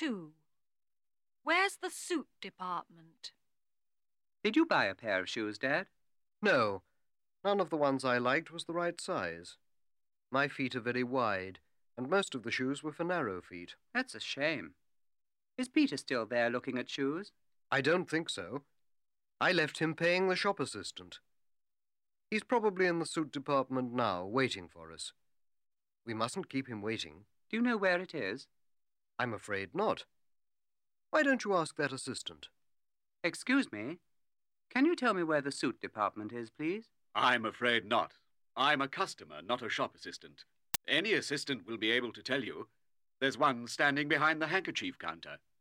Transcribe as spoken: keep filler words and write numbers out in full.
two. Where's the suit department? Did you buy a pair of shoes, Dad? No, none of the ones I liked was the right size. My feet are very wide, and most of the shoes were for narrow feet. That's a shame. Is Peter still there looking at shoes? I don't think so. I left him paying the shop assistant. He's probably in the suit department now, waiting for us. We mustn't keep him waiting. Do you know where it is? I'm afraid not. Why don't you ask that assistant? Excuse me. Can you tell me where the suit department is, please? I'm afraid not. I'm a customer, not a shop assistant. Any assistant will be able to tell you. There's one standing behind the handkerchief counter.